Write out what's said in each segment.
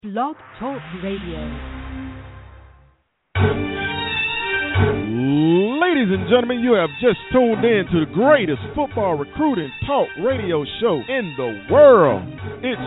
Blog Talk Radio. Ladies and gentlemen, you have just tuned in to the greatest football recruiting talk radio show in the world. It's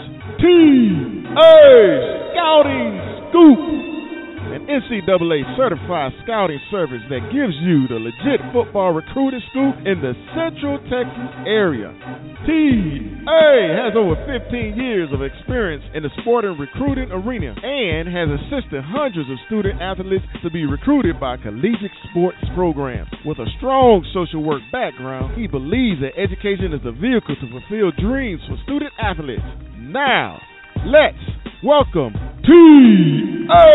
TA Scouting Scoop, an NCAA certified scouting service that gives you the legit football recruiting scoop in the Central Texas area. TA has over 15 years of experience in the sport and recruiting arena and has assisted hundreds of student athletes to be recruited by collegiate sports programs. With a strong social work background, he believes that education is the vehicle to fulfill dreams for student athletes. Now, let's welcome TA!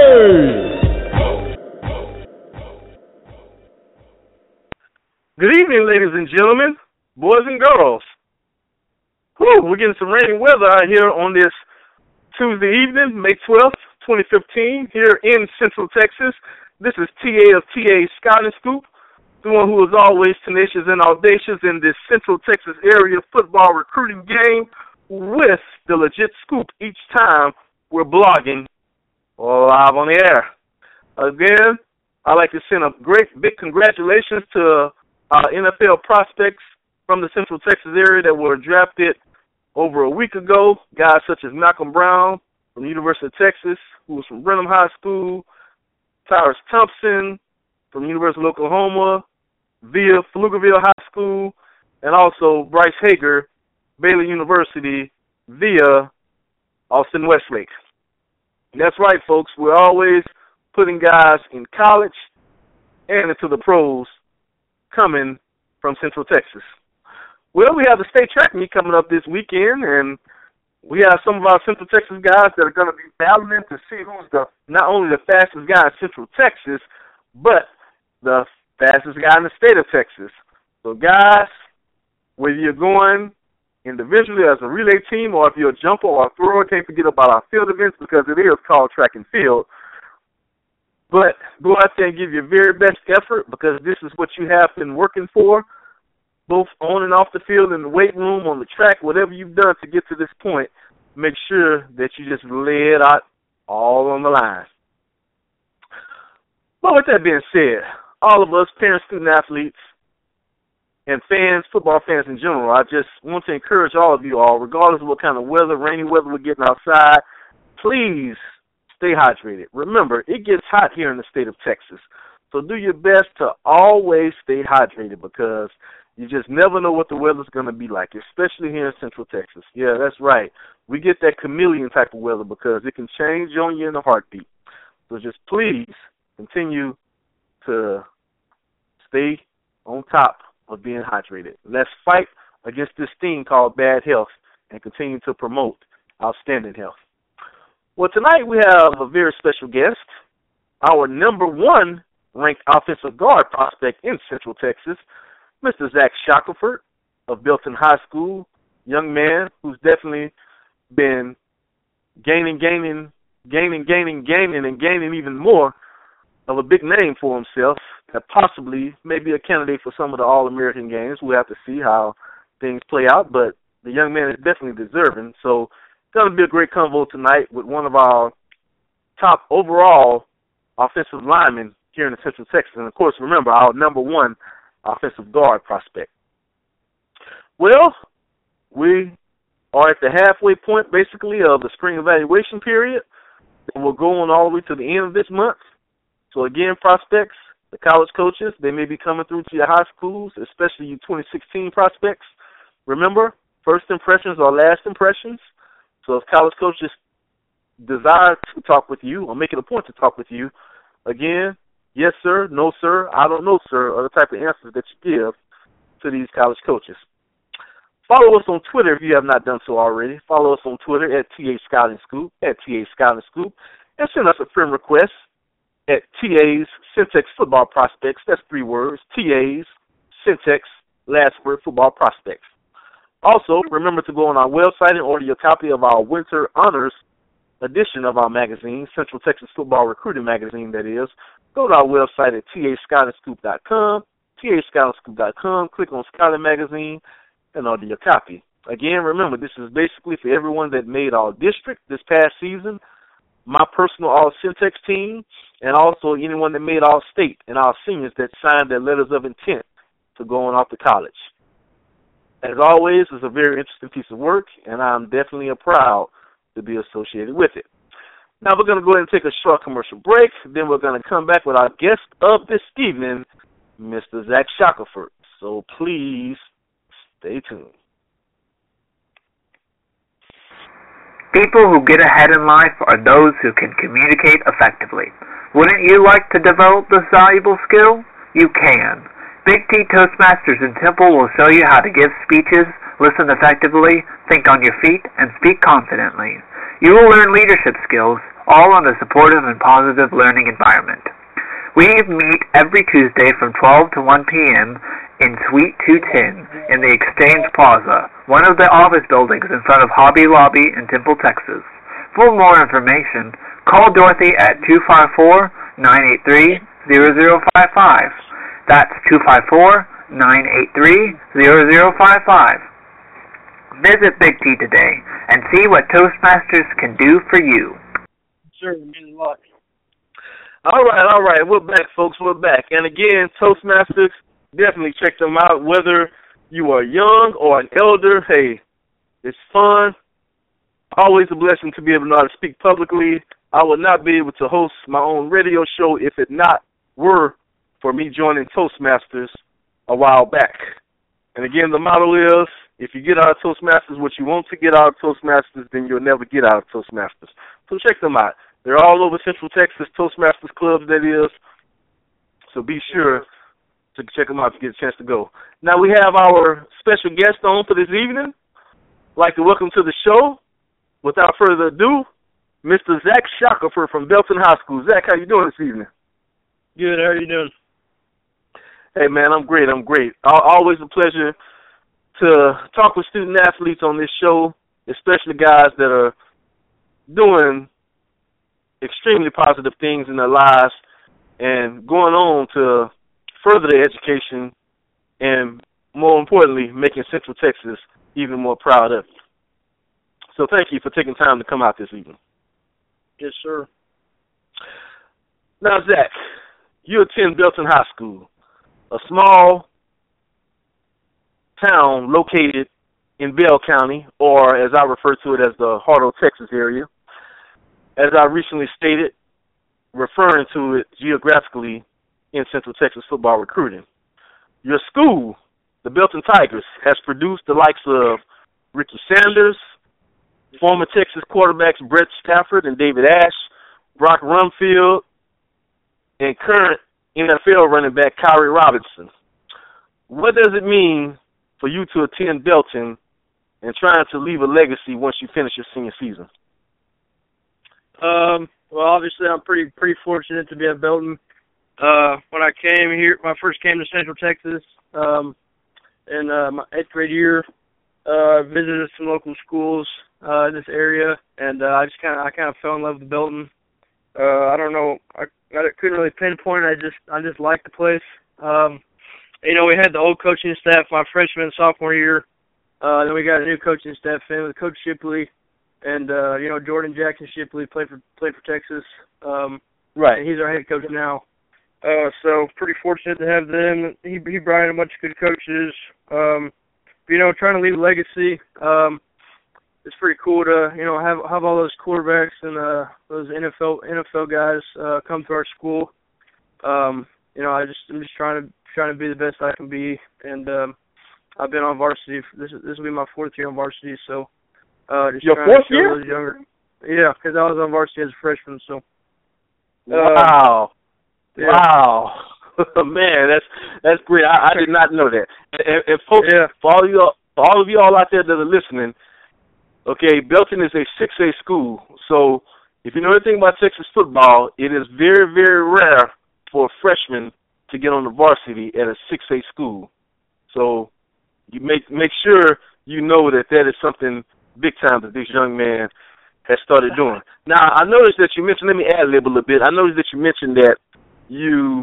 Good evening, ladies and gentlemen, boys and girls. We're getting some rainy weather out here on this Tuesday evening, May 12th, 2015, here in Central Texas. This is TA of TA Scouting Scoop, the one who is always tenacious and audacious in this Central Texas area football recruiting game with the legit scoop each time we're blogging live on the air. Again, I'd like to send a great big congratulations to our NFL prospects from the Central Texas area that were drafted over a week ago. Guys such as Malcolm Brown from the University of Texas, who was from Brenham High School, Tyrus Thompson from the University of Oklahoma, via Pflugerville High School, and also Bryce Hager, Baylor University, via Austin Westlake. That's right, folks. We're always putting guys in college and into the pros coming from Central Texas. Well, we have the state track meet coming up this weekend, and we have some of our Central Texas guys that are going to be battling to see who's not only the fastest guy in Central Texas, but the fastest guy in the state of Texas. So, guys, whether you're going individually as a relay team or if you're a jumper or a thrower, can't forget about our field events because it is called track and field. But go out there and give your very best effort because this is what you have been working for, both on and off the field, in the weight room, on the track, whatever you've done to get to this point, make sure that you just lay it out all on the line. But with that being said, all of us, parents, student athletes, and fans, football fans in general, I just want to encourage all of you all, regardless of what kind of weather, rainy weather we're getting outside, please stay hydrated. Remember, it gets hot here in the state of Texas, so do your best to always stay hydrated because you just never know what the weather's going to be like, especially here in Central Texas. Yeah, that's right. We get that chameleon type of weather because it can change on you in a heartbeat. So just please continue to stay on top of being hydrated. Let's fight against this thing called bad health and continue to promote outstanding health. Well, tonight we have a very special guest, our number one ranked offensive guard prospect in Central Texas, Mr. Zach Shackelford of Belton High School, young man who's definitely been gaining even more of a big name for himself that possibly may be a candidate for some of the All-American games. We'll have to see how things play out, but the young man is definitely deserving. So it's going to be a great convo tonight with one of our top overall offensive linemen here in the Central Texas. And, of course, remember, our number one offensive guard prospect. Well, we are at the halfway point, basically, of the spring evaluation period, and we'll go on all the way to the end of this month. So, again, prospects, the college coaches, they may be coming through to your high schools, especially you 2016 prospects. Remember, first impressions are last impressions. So if college coaches desire to talk with you or make it a point to talk with you, again, yes, sir, no, sir, I don't know, sir, are the type of answers that you give to these college coaches. Follow us on Twitter if you have not done so already. Follow us on Twitter at TA Scouting Scoop, at TA Scouting Scoop, and send us a friend request at TA's Centex Football Prospects. That's 3 words, TA's Centex, last word, Football Prospects. Also, remember to go on our website and order your copy of our Winter Honors edition of our magazine, Central Texas Football Recruiting Magazine, that is. Go to our website at tascouting.com, tascouting.com, click on Scouting Magazine, and order your copy. Again, remember, this is basically for everyone that made our district this past season, my personal All-Syntex team, and also anyone that made All-State and our seniors that signed their letters of intent to go on off to college. As always, it's a very interesting piece of work, and I'm definitely proud to be associated with it. Now we're going to go ahead and take a short commercial break. Then we're going to come back with our guest of this evening, Mr. Zach Shackelford. So please stay tuned. People who get ahead in life are those who can communicate effectively. Wouldn't you like to develop this valuable skill? You can. Big T Toastmasters in Temple will show you how to give speeches, listen effectively, think on your feet, and speak confidently. You will learn leadership skills, all in a supportive and positive learning environment. We meet every Tuesday from 12 to 1 p.m. in Suite 210 in the Exchange Plaza, one of the office buildings in front of Hobby Lobby in Temple, Texas. For more information, call Dorothy at 254-983-0055. That's 254-983-0055. Visit Big T today and see what Toastmasters can do for you. Sure, good luck. All right. We're back, folks. We're back. And again, Toastmasters, definitely check them out. Whether you are young or an elder, hey, it's fun. Always a blessing to be able to know how to speak publicly. I would not be able to host my own radio show if it not were for me joining Toastmasters a while back. And again, the motto is, if you get out of Toastmasters what you want to get out of Toastmasters, then you'll never get out of Toastmasters. So check them out. They're all over Central Texas, Toastmasters clubs, that is. So be sure to check them out if you get a chance to go. Now we have our special guest on for this evening. I'd like to welcome to the show, without further ado, Mr. Zach Shackelford from Belton High School. Zach, how you doing this evening? Good. How are you doing? Hey, man, I'm great. Always a pleasure to talk with student athletes on this show, especially guys that are doing extremely positive things in their lives and going on to further their education and, more importantly, making Central Texas even more proud of you. So thank you for taking time to come out this evening. Yes, sir. Now, Zach, you attend Belton High School, a small town located in Bell County, or as I refer to it as the Heart of Texas area. As I recently stated, referring to it geographically in Central Texas football recruiting. Your school, the Belton Tigers, has produced the likes of Ricky Sanders, former Texas quarterbacks Brett Stafford and David Ash, Brock Rumfield, and current NFL running back Kyrie Robinson. What does it mean for you to attend Belton and trying to leave a legacy once you finish your senior season? Well, obviously, I'm pretty fortunate to be at Belton. When I first came to Central Texas, in my 8th grade year, visited some local schools in this area, and I kind of fell in love with Belton. I don't know, I couldn't really pinpoint it. I just liked the place. We had the old coaching staff my freshman and sophomore year. Then we got a new coaching staff in with Coach Shipley, and Jordan Jackson Shipley played for Texas. Right. And he's our head coach now. So pretty fortunate to have them. He brought in a bunch of good coaches. Trying to leave a legacy. It's pretty cool to have all those quarterbacks and those NFL guys come to our school. I'm just trying to be the best I can be, and I've been on varsity. This will be my 4th year on varsity, so just your 4th year? Younger. Yeah, because I was on varsity as a freshman. So. Wow. Yeah. Wow. Man, that's great. I did not know that. And folks, for all of you all out there that are listening, okay, Belton is a 6A school. So if you know anything about Texas football, it is very, very rare for a freshman to get on the varsity at a 6A school. So you make sure you know that is something big time that this young man has started doing. Now, I noticed that you mentioned, let me ad-lib a little bit. I noticed that you mentioned that you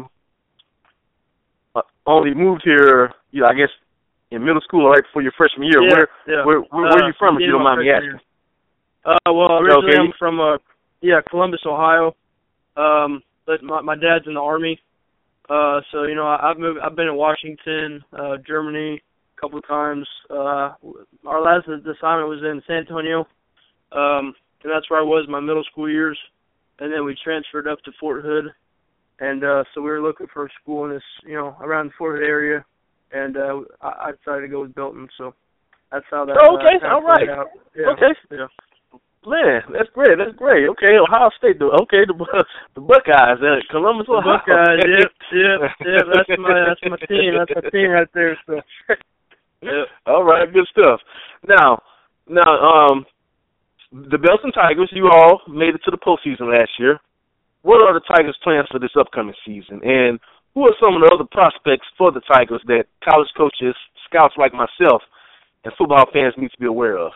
only moved here, I guess, in middle school right before your freshman year. Yeah, Where are you from, if you don't mind me asking? Well, originally I'm from Columbus, Ohio. But my dad's in the Army. So, you know, I've been in Washington, Germany a couple of times. Our last assignment was in San Antonio. And that's where I was my middle school years. And then we transferred up to Fort Hood. And so we were looking for a school in this, you know, around the Fort Hood area. And I decided to go with Belton. So that's how that okay, all right. out. Yeah. Okay. Yeah. Man, that's great. That's great. Okay, Ohio State. The Buckeyes at Columbus, The Ohio. Buckeyes. Yep. That's my team. That's my team right there. So. Yeah. All right, good stuff. Now, the Belton Tigers. You all made it to the postseason last year. What are the Tigers' plans for this upcoming season? And who are some of the other prospects for the Tigers that college coaches, scouts like myself, and football fans need to be aware of?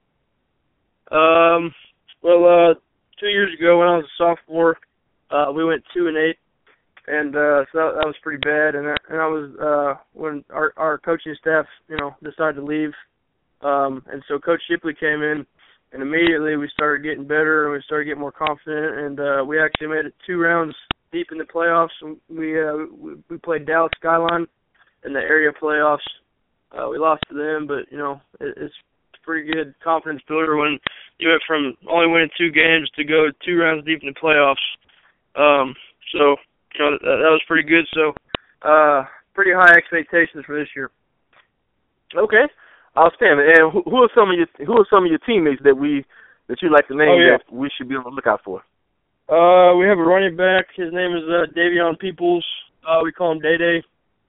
Well, 2 years ago when I was a sophomore, we went 2-8, and so that was pretty bad. And I was when our coaching staff, you know, decided to leave, and so Coach Shipley came in, and immediately we started getting better and we started getting more confident, and we actually made it 2 rounds deep in the playoffs. We played Dallas Skyline in the area playoffs. We lost to them, but you know it's pretty good confidence builder when you went from only winning 2 games to go 2 rounds deep in the playoffs. So you know that was pretty good. So pretty high expectations for this year. Okay, outstanding. And who are some of your teammates that you like to name that we should be on the lookout for? We have a running back. His name is Davion Peoples. We call him Day Day.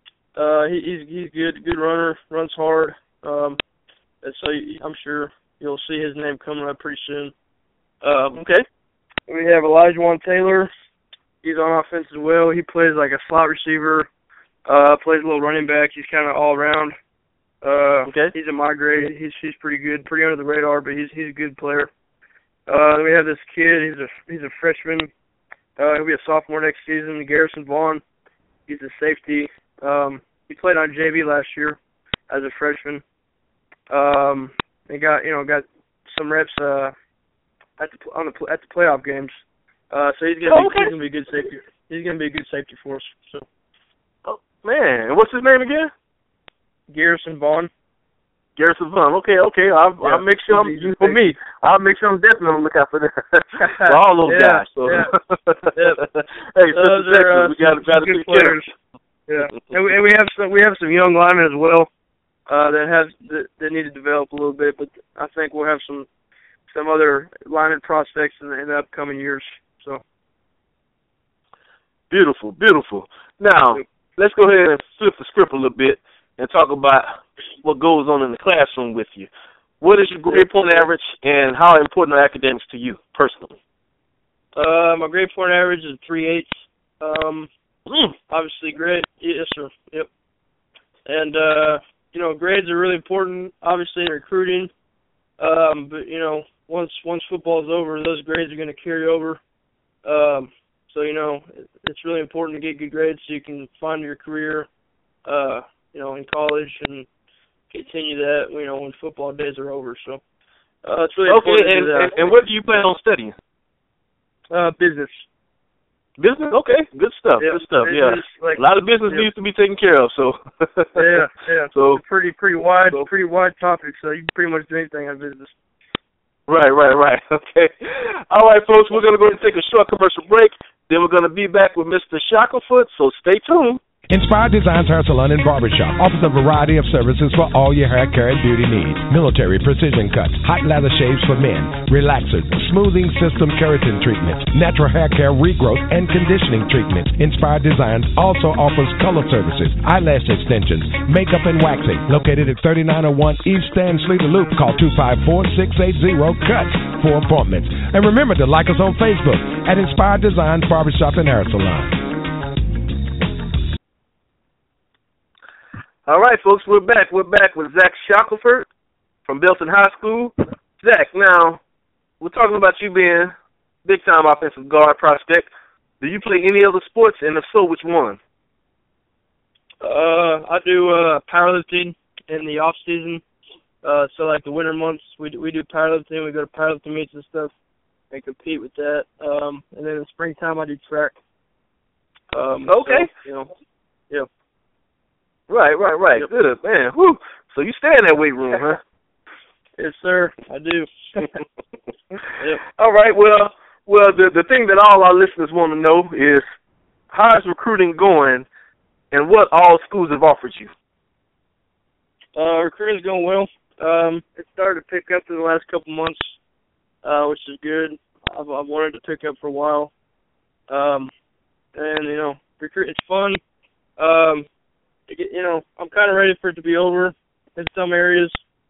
He's good runner, runs hard. And so I'm sure you'll see his name coming up pretty soon. Okay. We have Elijah Taylor. He's on offense as well. He plays like a slot receiver, plays a little running back. He's kind of all around. Okay. He's a migrate. He's pretty good, pretty under the radar, but he's a good player. Then we have this kid. He's a freshman. He'll be a sophomore next season. Garrison Vaughn. He's a safety. He played on JV last year as a freshman. He got some reps at the playoff games. So he's gonna be a good safety. He's gonna be a good safety for us. So. Oh man, and what's his name again? Garrison Vaughn. Garrison Vaughn. Okay. I'll make sure I'll make sure I'm definitely on the lookout for that. For all those guys. So. Hey, those are we got to good players. Yeah, and we have some young linemen as well that need to develop a little bit, but I think we'll have some other lineman prospects in the upcoming years. So beautiful. Now let's go ahead and flip the script a little bit and talk about what goes on in the classroom with you. What is your grade point average, and how important are academics to you personally? My grade point average is 3.8. Obviously great. Yes, sir. Yep. And, grades are really important, obviously, in recruiting. But, once football is over, those grades are going to carry over. So, it's really important to get good grades so you can find your career, in college and continue that, when football days are over. So, it's really important to do that. And what do you plan on studying? Business. Business? Okay, good stuff. Yeah. Good stuff. Business, a lot of business needs to be taken care of. So yeah. So it's a pretty wide topic. So you can pretty much do anything on business. Right. Okay. All right, folks. We're gonna go ahead and take a short commercial break. Then we're gonna be back with Mr. Shackelford. So stay tuned. Inspired Designs Hair Salon and Barbershop offers a variety of services for all your hair care and beauty needs. Military precision cuts, hot lather shaves for men, relaxers, smoothing system keratin treatments, natural hair care regrowth and conditioning treatments. Inspired Designs also offers color services, eyelash extensions, makeup and waxing. Located at 3901 East Stan Sleeter Loop. Call 254-680-CUTS for appointments. And remember to like us on Facebook at Inspired Designs Barbershop and Hair Salon. All right, folks, we're back. We're back with Zach Shackelford from Belton High School. Zach, now, we're talking about you being big-time offensive guard prospect. Do you play any other sports, and if so, which one? I do powerlifting in the off-season. So, like the winter months, we do powerlifting. We go to powerlifting meets and stuff. and compete with that. And then in the springtime, I do track. Okay. So, yeah. Right. Yep. Good, man. Whew. So you stay in that weight room, huh? Yes, sir. I do. Yep. All right. Well, the thing that all our listeners want to know is how is recruiting going, and what all schools have offered you? Recruiting's going well. It started to pick up in the last couple months, which is good. I've wanted to pick up for a while. And, recruiting's fun. I'm kind of ready for it to be over in some areas.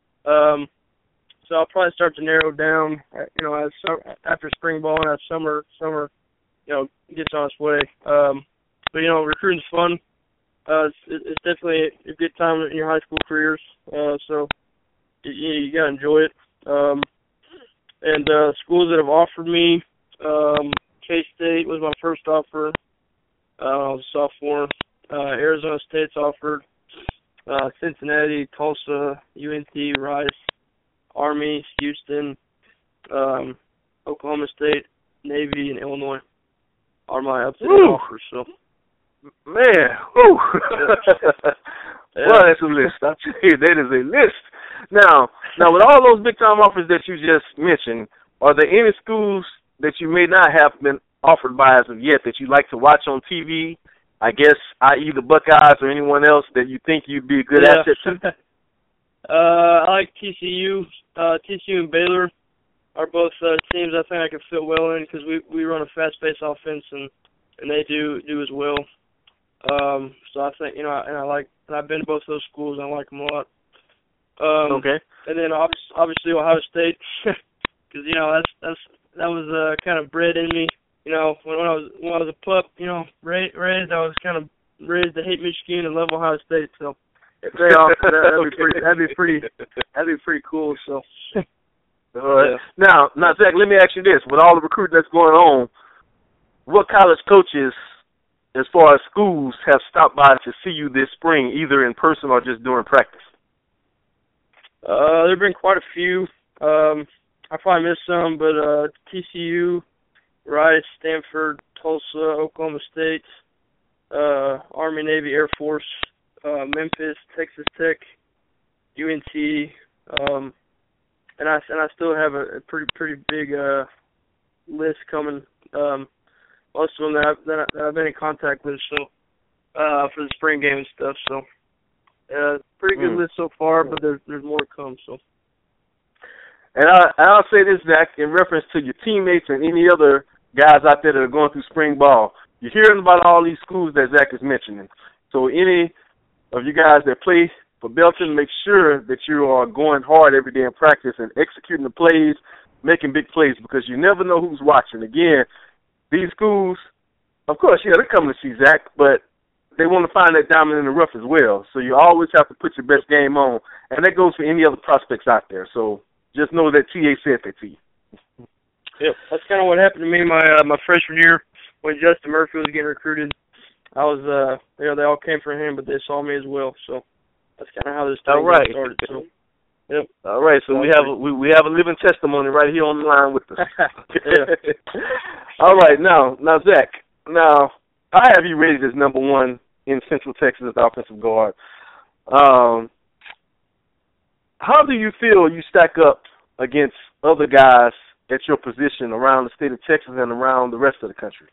So I'll probably start to narrow down, as after spring ball and as summer, gets on its way. But recruiting's fun. It's definitely a good time in your high school careers. So you gotta enjoy it. And schools that have offered me, K-State was my first offer. I was a sophomore. Arizona State's offered. Cincinnati, Tulsa, UNT, Rice, Army, Houston, Oklahoma State, Navy, and Illinois are my updated offers. So, man, whew. Well, that's a list. I tell you, that is a list. Now, with all those big time offers that you just mentioned, are there any schools that you may not have been offered by as of yet that you like to watch on TV? I guess, i.e. the Buckeyes or anyone else that you think you'd be a good asset to? I like TCU. TCU and Baylor are both teams I think I can fit well in because we run a fast-paced offense and they do as well. So I think and I've been to both those schools and I like them a lot. Okay. And then obviously Ohio State because that was kind of bred in me. When I was a pup, raised, I was kind of raised to hate Michigan and love Ohio State. So if they offer that'd be pretty cool. So. All right. Yeah. Now, Zach, let me ask you this: with all the recruiting that's going on, what college coaches, as far as schools, have stopped by to see you this spring, either in person or just during practice? There've been quite a few. I probably missed some, but TCU, Rice, Stanford, Tulsa, Oklahoma State, Army, Navy, Air Force, Memphis, Texas Tech, UNT, and I still have a pretty big list coming. Most of them that I've been in contact with, so for the spring game and stuff. So pretty good list so far, but there's more to come. So. And I'll say this, Zach, in reference to your teammates and any other guys out there that are going through spring ball. You're hearing about all these schools that Zach is mentioning. So any of you guys that play for Belton, make sure that you are going hard every day in practice and executing the plays, making big plays, because you never know who's watching. Again, these schools, of course, they're coming to see Zach, but they want to find that diamond in the rough as well. So you always have to put your best game on, and that goes for any other prospects out there. So just know that TA said that to you. Yep, that's kind of what happened to me my freshman year when Justin Murphy was getting recruited. I was, they all came for him, but they saw me as well. So that's kind of how this thing started. So, yep. All right, so we have a living testimony right here on the line with us. All right, now Zach, I have you rated as number one in Central Texas as offensive guard. How do you feel you stack up against other guys at your position around the state of Texas and around the rest of the country?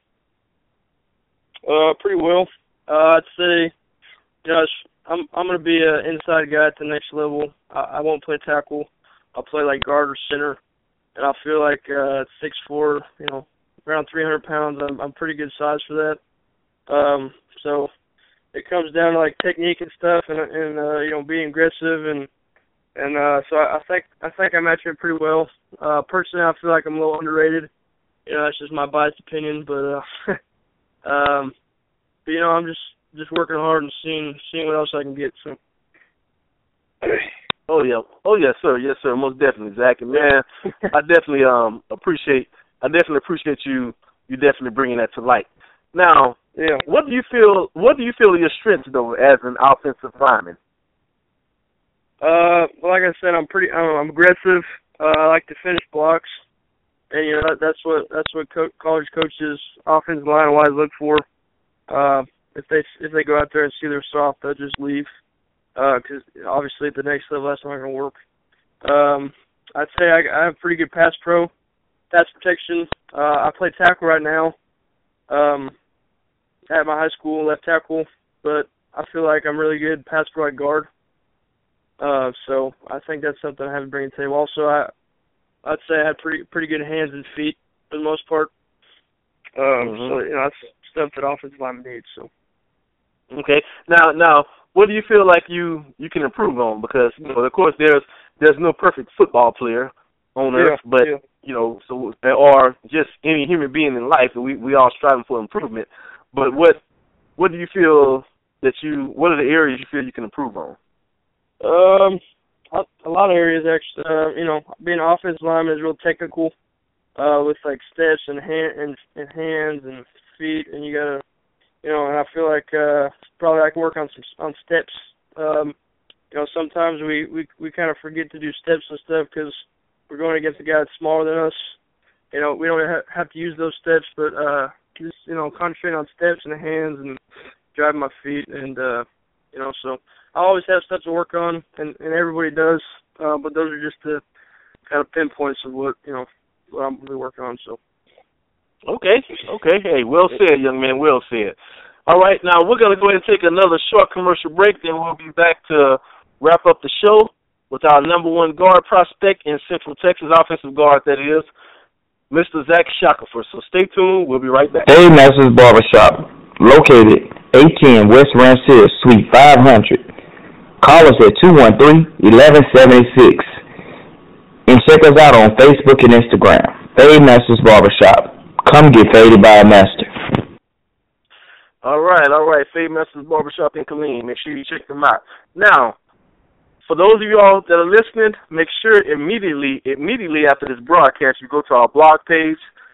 Pretty well. I'd say, I'm going to be an inside guy at the next level. I won't play tackle. I'll play like guard or center, and I feel like 6'4", around 300 pounds. I'm pretty good size for that. So it comes down to like technique and stuff, and being aggressive, and so I think I match it pretty well. Personally, I feel like I'm a little underrated. That's just my biased opinion, but I'm just working hard and seeing what else I can get. So. Oh yes, sir, most definitely, Zach. And man, I definitely appreciate you definitely bringing that to light. Now, what do you feel are your strengths though as an offensive lineman? Well, like I said, I'm aggressive. I like to finish blocks. and that's what college coaches offensive line wise look for. If they go out there and see they're soft, they'll just leave. Because obviously at the next level that's not going to work. I'd say I have pretty good pass protection. I play tackle right now. At my high school, left tackle, but I feel like I'm really good pass pro at guard. So I think that's something I have to bring to the table. Also, I'd say I had pretty good hands and feet for the most part. So that's stuff that offensive linemen need. So. Okay. Now, what do you feel like you can improve on? Because of course, there's no perfect football player on earth, but so or just any human being in life, we all striving for improvement. But what do you feel what are the areas you feel you can improve on? A lot of areas actually. Being an offensive lineman is real technical, with like steps and hands and feet, and you gotta, and I feel like probably I can work on steps. Sometimes we kind of forget to do steps and stuff because we're going against a guy that's smaller than us. We don't have to use those steps, but just concentrating on steps and hands and driving my feet, and so I always have stuff to work on, and everybody does. But those are just the kind of pinpoints of what I'm really working on. So. Okay. Hey, well said, young man. Well said. All right, now we're going to go ahead and take another short commercial break, then we'll be back to wrap up the show with our number one guard prospect in Central Texas, offensive guard, that is, Mr. Zach Shackelford. So stay tuned. We'll be right back. Dave Masters Barbershop, located 810 West Ranch Hill, Suite 500. Call us at 213-1176. And check us out on Facebook and Instagram. Dave Masters Barbershop. Come get faded by a master. All right. Fade Masters Barbershop in Killeen. Make sure you check them out. Now, for those of you all that are listening, make sure immediately after this broadcast, you go to our blog page,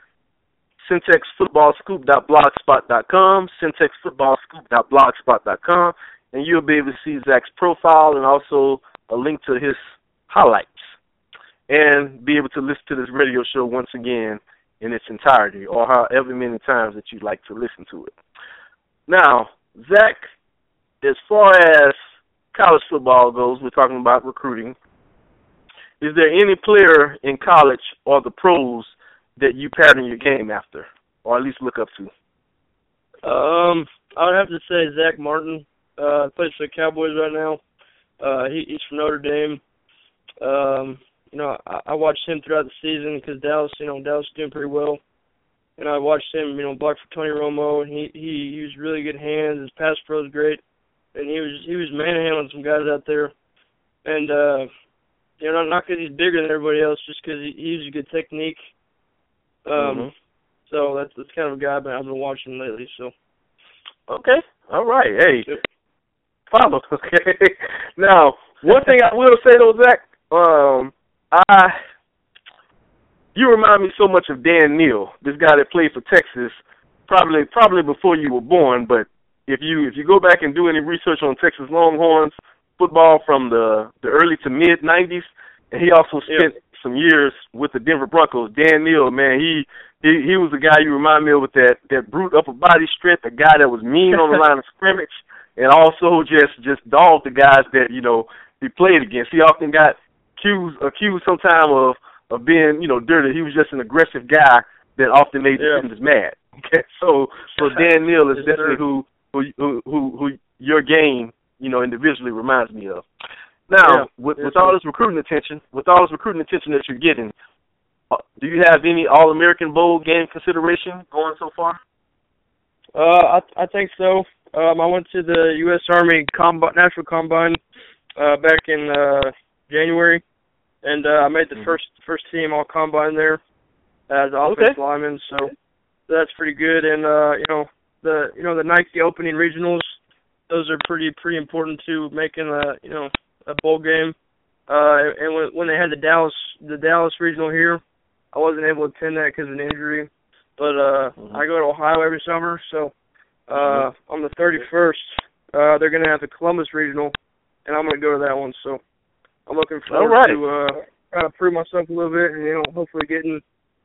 syntexfootballscoop.blogspot.com, syntexfootballscoop.blogspot.com, and you'll be able to see Zach's profile and also a link to his highlights, and be able to listen to this radio show once again in its entirety, or however many times that you'd like to listen to it. Now, Zach, as far as college football goes, we're talking about recruiting. Is there any player in college or the pros that you pattern your game after, or at least look up to? I would have to say Zach Martin. Plays for the Cowboys right now. He's from Notre Dame. I watched him throughout the season because Dallas is doing pretty well. And I watched him, block for Tony Romo, and he used really good hands. His pass pro is great, and he was manhandling some guys out there. And not because he's bigger than everybody else, just because he uses good technique. So that's kind of a guy I've been watching lately. So. Okay, all right, hey, follow. Okay, now one thing I will say though, Zach, you remind me so much of Dan Neal, this guy that played for Texas, probably before you were born. But if you go back and do any research on Texas Longhorns football from the early to mid '90s, and he also spent some years with the Denver Broncos. Dan Neal, man, he was the guy you remind me of with that brute upper body strength, a guy that was mean on the line of scrimmage, and also just dogged the guys that he played against. He often got accused sometime of being, dirty. He was just an aggressive guy that often made the defenders mad. Okay, so Dan Neal is definitely who your game, individually reminds me of. Now, with all this recruiting attention that you're getting, do you have any All-American Bowl game consideration going so far? I think so. I went to the U.S. Army National Combine back in January, and I made the first team all combine there as offensive lineman. So that's pretty good. And the Nike opening regionals, those are pretty important to making a bowl game. And when they had the Dallas regional here, I wasn't able to attend that because of an injury. But I go to Ohio every summer, so on the 31st, they're going to have the Columbus regional, and I'm going to go to that one. So I'm looking forward to kind of prove myself a little bit, and hopefully getting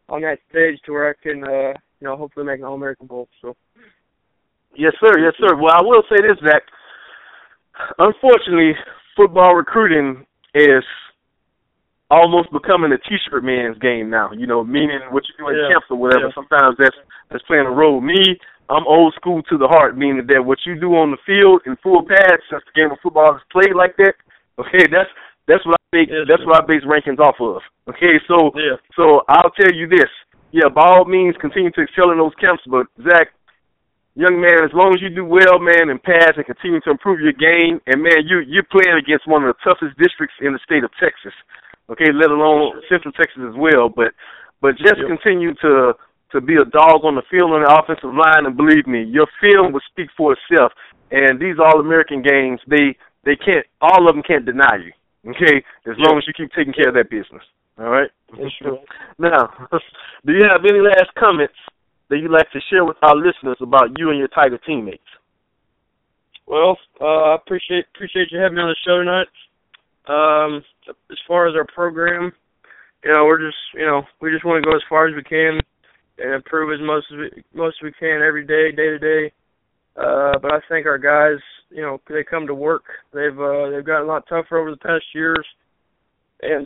on that stage to where I can, hopefully make an All-American Bowl. So. Yes, sir. Yes, sir. Well, I will say this, Zach. Unfortunately, football recruiting is almost becoming a T-shirt man's game now. Meaning what you do in camps or whatever. Yeah. Sometimes that's playing a role. Me, I'm old school to the heart, meaning that what you do on the field in full pads, since the game of football is played like that. Okay, that's what I base rankings off of. Okay, so I'll tell you this. Yeah, by all means, continue to excel in those camps, but Zach, young man, as long as you do well, man, and pass and continue to improve your game, and man, you're playing against one of the toughest districts in the state of Texas. Okay, let alone Central Texas as well. But just continue to be a dog on the field on the offensive line, and believe me, your film will speak for itself. And these All-American games, they can't, all of them can't deny you. Okay, as long as you keep taking care of that business. All right. That's true. Now, do you have any last comments that you'd like to share with our listeners about you and your Tiger teammates? Well, I appreciate you having me on the show tonight. As far as our program, we just want to go as far as we can and improve as most as we can every day to day. But I think our guys, they come to work. They've gotten a lot tougher over the past years, and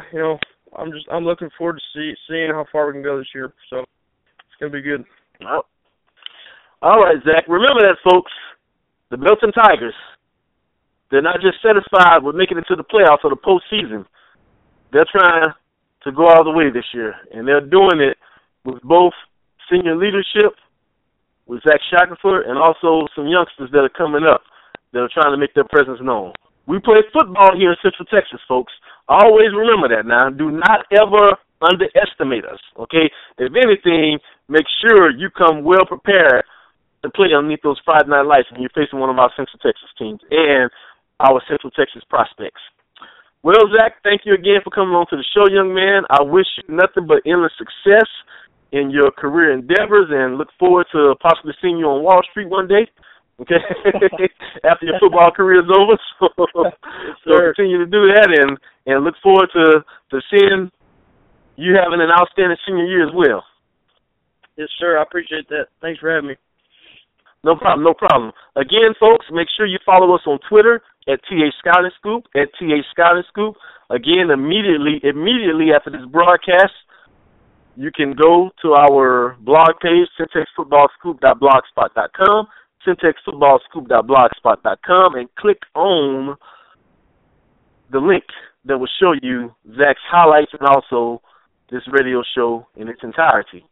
I'm looking forward to seeing how far we can go this year. So it's gonna be good. All right, Zach. Remember that, folks. The Belton Tigers, they're not just satisfied with making it to the playoffs or the postseason. They're trying to go all the way this year, and they're doing it with both senior leadership, with Zach Shackelford, and also some youngsters that are coming up that are trying to make their presence known. We play football here in Central Texas, folks. Always remember that now. Do not ever underestimate us, okay? If anything, make sure you come well prepared to play underneath those Friday night lights when you're facing one of our Central Texas teams and our Central Texas prospects. Well, Zach, thank you again for coming on to the show, young man. I wish you nothing but endless success in your career endeavors and look forward to possibly seeing you on Wall Street one day, okay, after your football career is over. So continue to do that and look forward to seeing you having an outstanding senior year as well. Yes, sir. I appreciate that. Thanks for having me. No problem, no problem. Again, folks, make sure you follow us on Twitter at TH Scouting Scoop, at TH Scouting Scoop. Again, immediately after this broadcast, you can go to our blog page, centexfootballscoop.blogspot.com, centexfootballscoop.blogspot.com, and click on the link that will show you Zach's highlights and also this radio show in its entirety.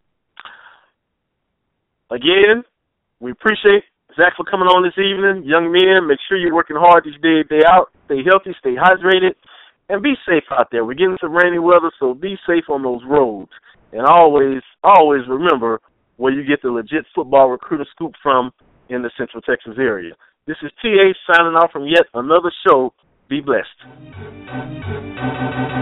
Again, we appreciate Zach for coming on this evening. Young men, make sure you're working hard each day out. Stay healthy, stay hydrated, and be safe out there. We're getting some rainy weather, so be safe on those roads. And always remember where you get the legit football recruiter scoop from in the Central Texas area. This is TH signing off from yet another show. Be blessed.